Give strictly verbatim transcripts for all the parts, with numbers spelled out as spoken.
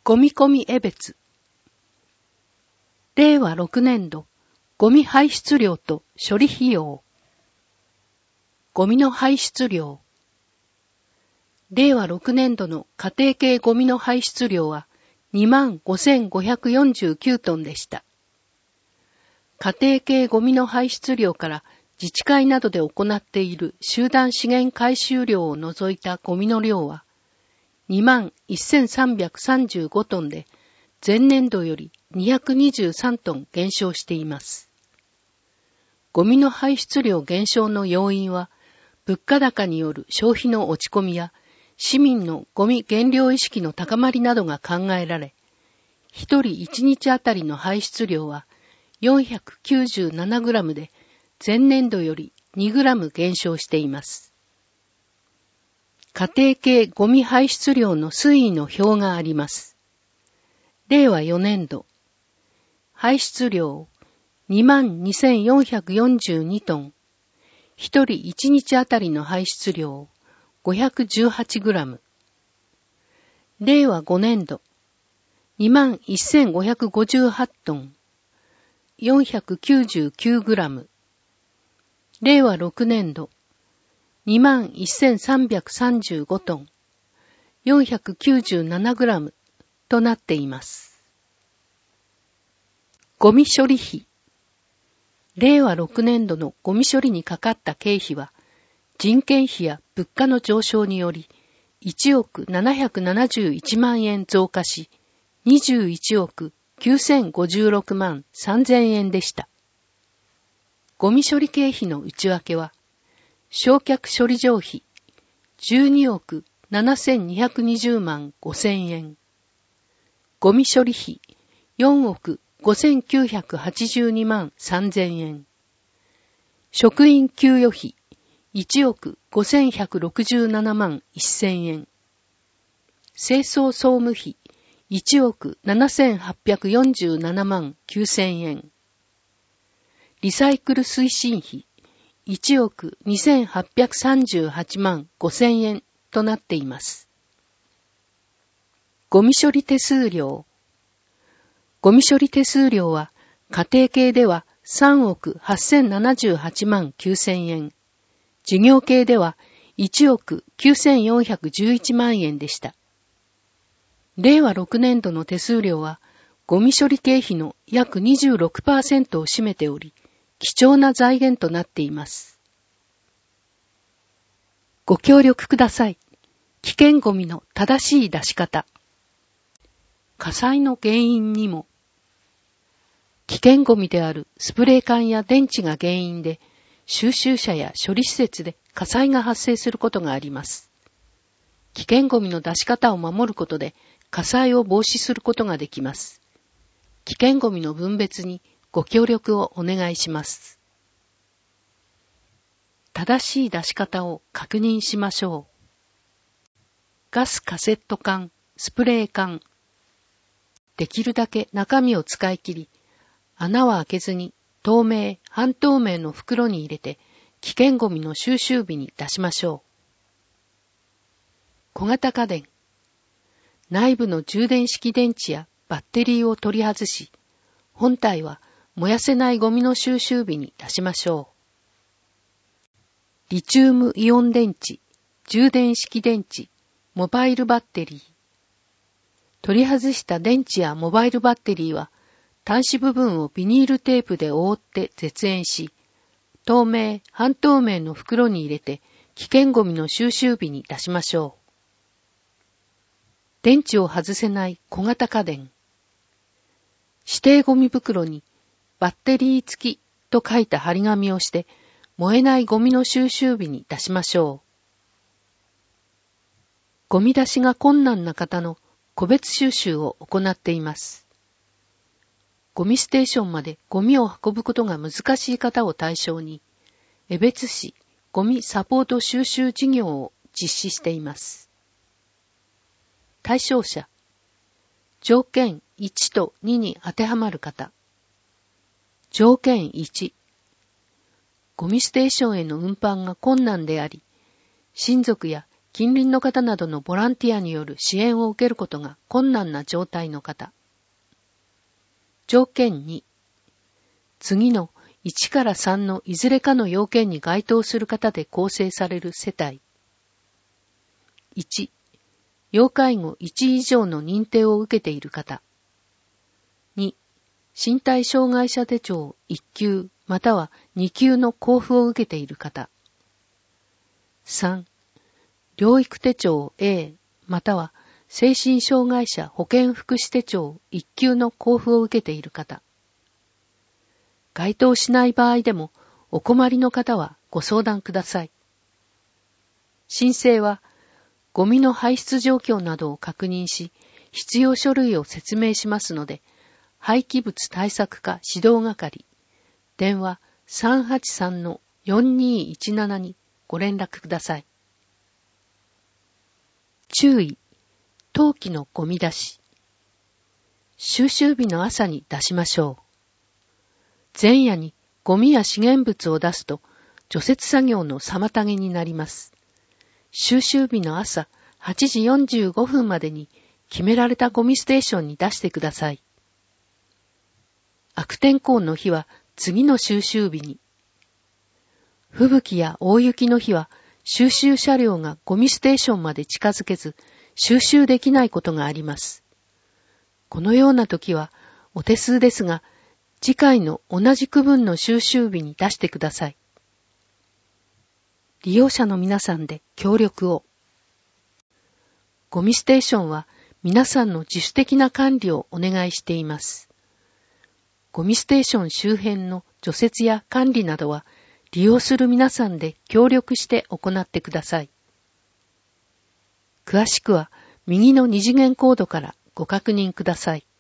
ゴミ込み江別。れいわろくねんど、ゴミ排出量と処理費用。ゴミの排出量。れいわろくねんどの家庭系ゴミの排出量は にまんごせんごひゃくよんじゅうきゅうトンでした。家庭系ゴミの排出量から自治会などで行っている集団資源回収量を除いたゴミの量は にまんせんさんびゃくさんじゅうごトンで前年度よりにひゃくにじゅうさんトン減少しています。ゴミの排出量減少の要因は物価高による消費の落ち込みや市民のゴミ減量意識の高まりなどが考えられ、一人一日あたりの排出量は よんひゃくきゅうじゅうななグラム で前年度よりにグラム減少しています。家庭系ゴミ排出量の推移の表があります。れいわよねんど、排出量 にまんにせんよんひゃくよんじゅうにトン、一人一日あたりの排出量ごひゃくじゅうはちグラム。れいわごねんど、にまんせんごひゃくごじゅうはちトン、よんひゃくきゅうじゅうきゅうグラム。れいわろくねんど、にまんせんさんびゃくさんじゅうごトン、よんひゃくきゅうじゅうななグラムとなっています。ゴミ処理費。れいわろくねんどのゴミ処理にかかった経費は、人件費や物価の上昇により、いちおくななひゃくななじゅういちまんえん増加し、にじゅういちおくきゅうせんごじゅうろくまんさんぜんえんでした。ゴミ処理経費の内訳は、焼却処理場費じゅうにおくななせんにひゃくにじゅうまんごせんえん、ゴミ処理費よんおくごせんきゅうひゃくはちじゅうにまんさんぜんえん、職員給与費いちおくごせんひゃくろくじゅうななまんせんえん、清掃総務費いちおくななせんはっぴゃくよんじゅうななまんきゅうせんえん、リサイクル推進費いちおくにせんはっぴゃくさんじゅうはちまんごせんえんとなっています。ゴミ処理手数料。ゴミ処理手数料は家庭系ではさんおくはっせんななじゅうはちまんきゅうせんえん、事業系ではいちおくきゅうせんよんひゃくじゅういちまんえんでした。れいわろくねんどの手数料はゴミ処理経費の約 にじゅうろくパーセント を占めており、貴重な財源となっています。ご協力ください。危険ゴミの正しい出し方。火災の原因にも。危険ゴミであるスプレー缶や電池が原因で、収集車や処理施設で火災が発生することがあります。危険ゴミの出し方を守ることで火災を防止することができます。危険ゴミの分別にご協力をお願いします。正しい出し方を確認しましょう。ガスカセット缶、スプレー缶。できるだけ中身を使い切り、穴は開けずに透明、半透明の袋に入れて危険ゴミの収集日に出しましょう。小型家電。内部の充電式電池やバッテリーを取り外し、本体は燃やせないゴミの収集日に出しましょう。リチウムイオン電池、充電式電池、モバイルバッテリー。取り外した電池やモバイルバッテリーは、端子部分をビニールテープで覆って絶縁し、透明、半透明の袋に入れて危険ゴミの収集日に出しましょう。電池を外せない小型家電。指定ゴミ袋にバッテリー付きと書いた張り紙をして燃えないゴミの収集日に出しましょう。ゴミ出しが困難な方の個別収集を行っています。ゴミステーションまでゴミを運ぶことが難しい方を対象に、江別市ゴミサポート収集事業を実施しています。対象者。条件いちとにに当てはまる方。条件いち。ゴミステーションへの運搬が困難であり、親族や近隣の方などのボランティアによる支援を受けることが困難な状態の方。条件に、次のいちからさんのいずれかの要件に該当する方で構成される世帯。いち、要介護いち以上の認定を受けている方。に、身体障害者手帳いっ級またはに級の交付を受けている方。さん、療育手帳 A または精神障害者保健福祉手帳いっ級の交付を受けている方。該当しない場合でもお困りの方はご相談ください。申請はゴミの排出状況などを確認し、必要書類を説明しますので、廃棄物対策課指導係、電話 さんはちさんのよんにいちなな にご連絡ください。注意、当期のゴミ出し。収集日の朝に出しましょう。前夜にゴミや資源物を出すと除雪作業の妨げになります。収集日の朝はちじよんじゅうごふんまでに決められたゴミステーションに出してください。悪天候の日は次の収集日に。吹雪や大雪の日は収集車両がゴミステーションまで近づけず収集できないことがあります。このような時はお手数ですが、次回の同じ区分の収集日に出してください。利用者の皆さんで協力を。ゴミステーションは皆さんの自主的な管理をお願いしています。ゴミステーション周辺の除雪や管理などは利用する皆さんで協力して行ってください。詳しくは右の二次元コードからご確認ください。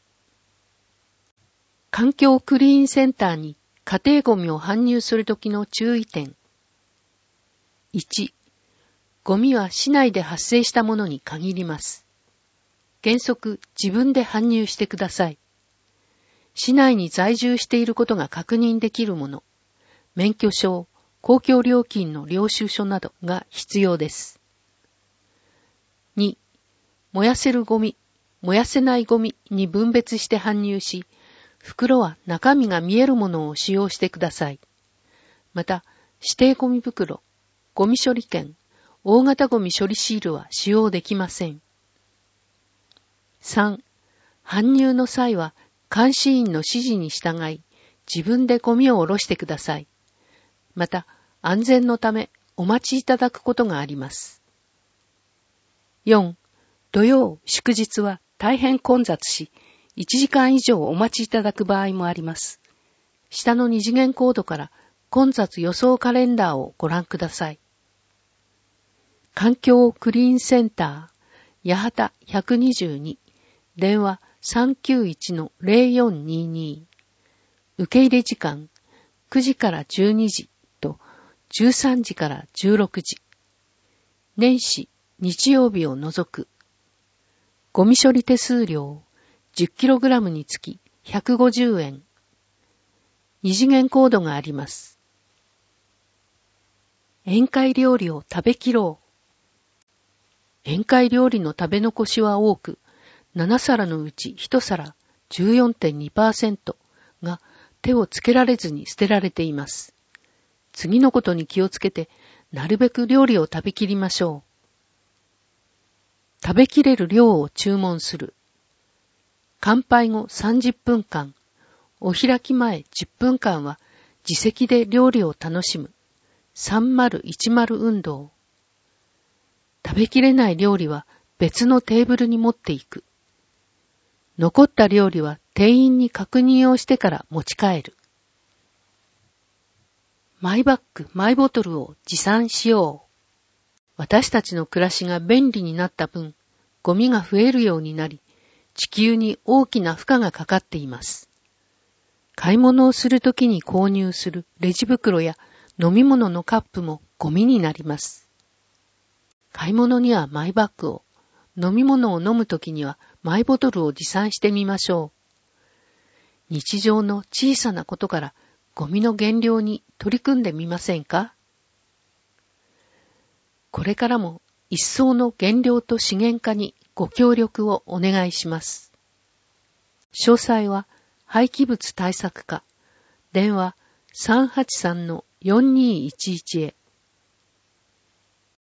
環境クリーンセンターに家庭ゴミを搬入するときの注意点。いち、ゴミは市内で発生したものに限ります。原則自分で搬入してください。市内に在住していることが確認できるもの、免許証、公共料金の領収書などが必要です。に、燃やせるゴミ、燃やせないゴミに分別して搬入し、袋は中身が見えるものを使用してください。また、指定ゴミ袋、ゴミ処理券、大型ゴミ処理シールは使用できません。さん、搬入の際は監視員の指示に従い、自分でゴミを下ろしてください。また、安全のためお待ちいただくことがあります。よん、土曜、祝日は大変混雑し、いちじかん以上お待ちいただく場合もあります。下の二次元コードから混雑予想カレンダーをご覧ください。環境クリーンセンター、八幡ひゃくにじゅうに、電話 さんきゅういちのゼロよんにーにー、受け入れ時間くじからじゅうにじとじゅうさんじからじゅうろくじ、年始、日曜日を除く、ゴミ処理手数料、じゅっキログラム につきひゃくごじゅうえん。二次元コードがあります。宴会料理を食べきろう。宴会料理の食べ残しは多く、なな皿のうちいち皿 じゅうよんてんにパーセント が手をつけられずに捨てられています。次のことに気をつけて、なるべく料理を食べきりましょう。食べきれる量を注文する。乾杯後さんじゅっぷんかん、お開き前じゅっぷんかんは自席で料理を楽しむさんまるいちまる運動。食べきれない料理は別のテーブルに持っていく。残った料理は店員に確認をしてから持ち帰る。マイバッグ、マイボトルを持参しよう。私たちの暮らしが便利になった分、ゴミが増えるようになり、地球に大きな負荷がかかっています。買い物をするときに購入するレジ袋や飲み物のカップもゴミになります。買い物にはマイバッグを、飲み物を飲むときにはマイボトルを持参してみましょう。日常の小さなことからゴミの減量に取り組んでみませんか？これからも一層の減量と資源化にご協力をお願いします。詳細は廃棄物対策課、電話 さんはちさんのよんにーいちいち へ。